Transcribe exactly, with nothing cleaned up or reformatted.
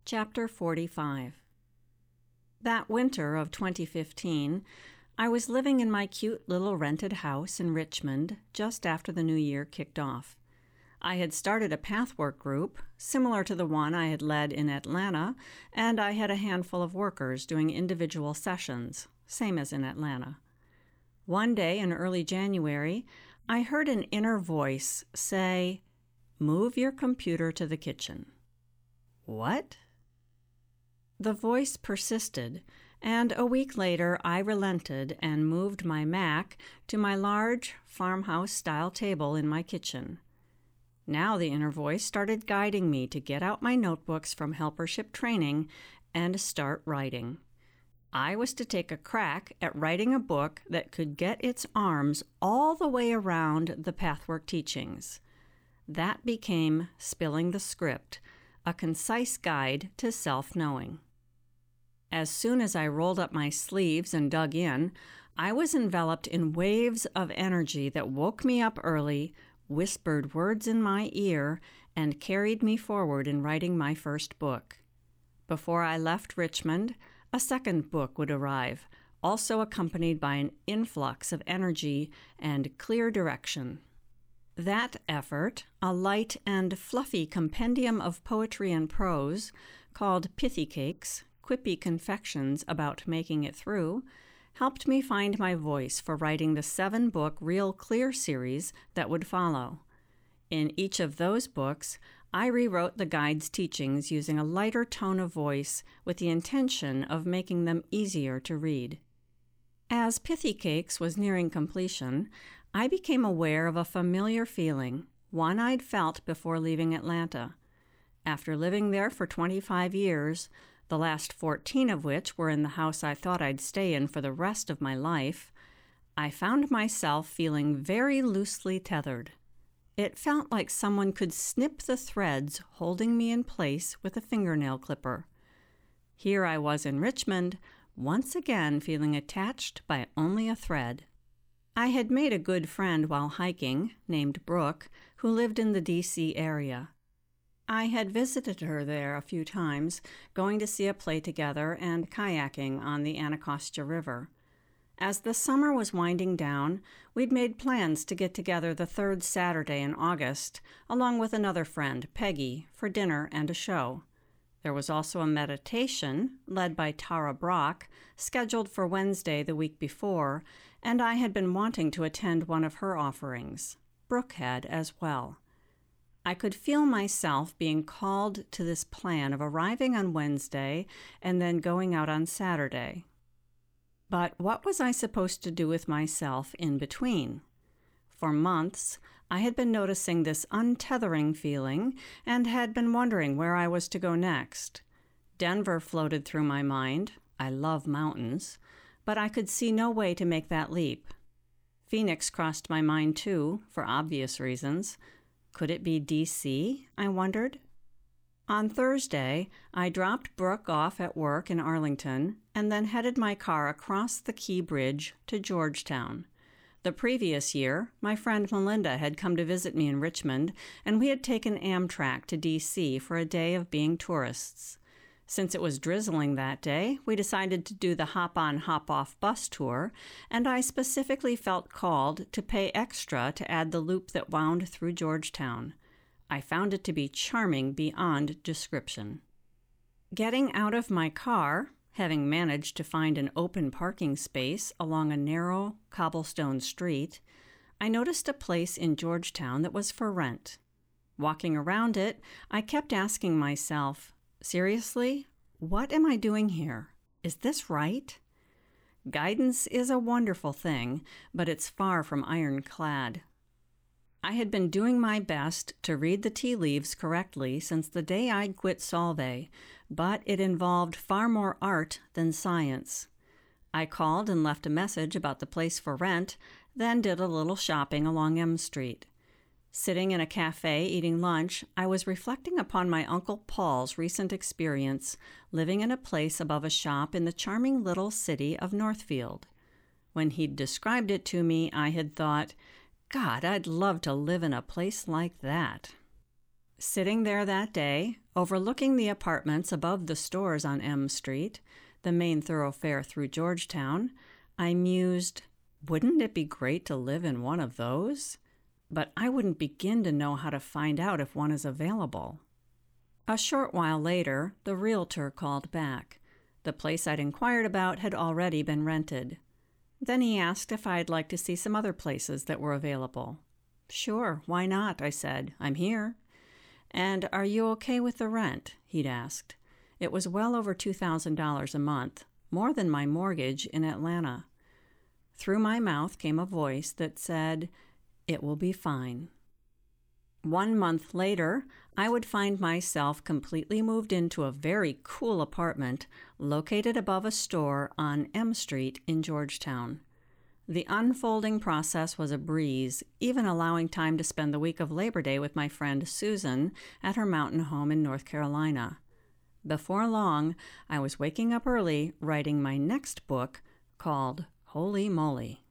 Chapter forty-five. That winter of twenty fifteen, I was living in my cute little rented house in Richmond just after the new year kicked off. I had started a pathwork group, similar to the one I had led in Atlanta, and I had a handful of workers doing individual sessions, same as in Atlanta. One day in early January, I heard an inner voice say, "Move your computer to the kitchen." What? The voice persisted, and a week later I relented and moved my Mac to my large farmhouse-style table in my kitchen. Now the inner voice started guiding me to get out my notebooks from helpership training and start writing. I was to take a crack at writing a book that could get its arms all the way around the Pathwork teachings. That became Spilling the Script, a concise guide to self-knowing. As soon as I rolled up my sleeves and dug in, I was enveloped in waves of energy that woke me up early, whispered words in my ear, and carried me forward in writing my first book. Before I left Richmond, a second book would arrive, also accompanied by an influx of energy and clear direction. That effort, a light and fluffy compendium of poetry and prose called Pithy Cakes, quippy confections about making it through, helped me find my voice for writing the seven-book Real Clear series that would follow. In each of those books, I rewrote the guide's teachings using a lighter tone of voice with the intention of making them easier to read. As Pithy Cakes was nearing completion, I became aware of a familiar feeling, one I'd felt before leaving Atlanta. After living there for twenty-five years, the last fourteen of which were in the house I thought I'd stay in for the rest of my life, I found myself feeling very loosely tethered. It felt like someone could snip the threads holding me in place with a fingernail clipper. Here I was in Richmond, once again feeling attached by only a thread. I had made a good friend while hiking, named Brooke, who lived in the D C area. I had visited her there a few times, going to see a play together and kayaking on the Anacostia River. As the summer was winding down, we'd made plans to get together the third Saturday in August, along with another friend, Peggy, for dinner and a show. There was also a meditation, led by Tara Brock, scheduled for Wednesday the week before, and I had been wanting to attend one of her offerings. Brooke had as well. I could feel myself being called to this plan of arriving on Wednesday and then going out on Saturday. But what was I supposed to do with myself in between? For months, I had been noticing this untethering feeling and had been wondering where I was to go next. Denver floated through my mind. I love mountains, but I could see no way to make that leap. Phoenix crossed my mind too, for obvious reasons. Could it be D C, I wondered? On Thursday, I dropped Brooke off at work in Arlington and then headed my car across the Key Bridge to Georgetown. The previous year, my friend Melinda had come to visit me in Richmond, and we had taken Amtrak to D C for a day of being tourists. Since it was drizzling that day, we decided to do the hop-on, hop-off bus tour, and I specifically felt called to pay extra to add the loop that wound through Georgetown. I found it to be charming beyond description. Getting out of my car, having managed to find an open parking space along a narrow cobblestone street, I noticed a place in Georgetown that was for rent. Walking around it, I kept asking myself, seriously, what am I doing here? Is this right? Guidance is a wonderful thing, but it's far from ironclad. I had been doing my best to read the tea leaves correctly since the day I'd quit Solvay, but it involved far more art than science. I called and left a message about the place for rent, then did a little shopping along M Street. Sitting in a cafe eating lunch, I was reflecting upon my Uncle Paul's recent experience living in a place above a shop in the charming little city of Northfield. When he'd described it to me, I had thought, God, I'd love to live in a place like that. Sitting there that day, overlooking the apartments above the stores on M Street, the main thoroughfare through Georgetown, I mused, wouldn't it be great to live in one of those? But I wouldn't begin to know how to find out if one is available. A short while later, the realtor called back. The place I'd inquired about had already been rented. Then he asked if I'd like to see some other places that were available. Sure, why not, I said. I'm here. And are you okay with the rent? He'd asked. It was well over two thousand dollars a month, more than my mortgage in Atlanta. Through my mouth came a voice that said, "It will be fine." One month later, I would find myself completely moved into a very cool apartment located above a store on M Street in Georgetown. The unfolding process was a breeze, even allowing time to spend the week of Labor Day with my friend Susan at her mountain home in North Carolina. Before long, I was waking up early, writing my next book called Holy Moly.